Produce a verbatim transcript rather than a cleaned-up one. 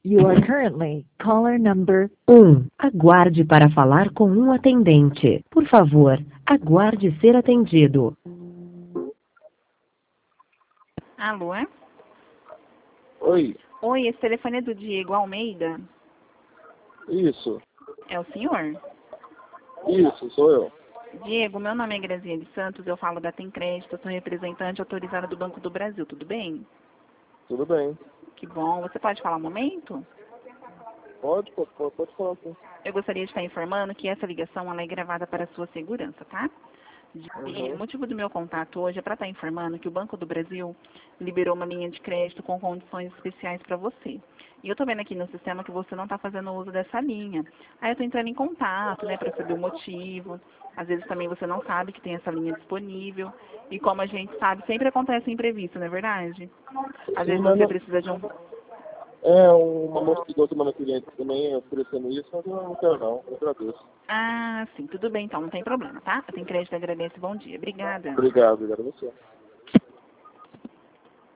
You are currently caller number um. Aguarde para falar com um atendente. Por favor, aguarde ser atendido. Alô? Oi, Oi, esse telefone é do Diego Almeida? isso, É o senhor? isso, sou eu. Diego, meu nome é Graziele Santos, eu falo da Tem Crédito, eu sou representante autorizada do Banco do Brasil, tudo bem? Tudo bem. Que bom. Você pode falar um momento? Pode, pode, pode, pode falar sim. Eu gostaria de estar informando que essa ligação ela é gravada para a sua segurança, tá? De- Uhum. O motivo do meu contato hoje é para estar informando que o Banco do Brasil liberou uma linha de crédito com condições especiais para você. E eu estou vendo aqui no sistema que você não está fazendo uso dessa linha. Aí eu estou entrando em contato, né, para saber o motivo. Às vezes também você não sabe que tem essa linha disponível. E como a gente sabe, sempre acontece imprevisto, não é verdade? Às Sim, vezes mas você não, precisa de um... é uma moça que gosta de uma cliente também oferecendo isso, mas eu não quero não, eu agradeço. Ah, sim, tudo bem então, não tem problema, tá? Eu tenho crédito, agradeço, bom dia. Obrigada. Obrigado, obrigado a você.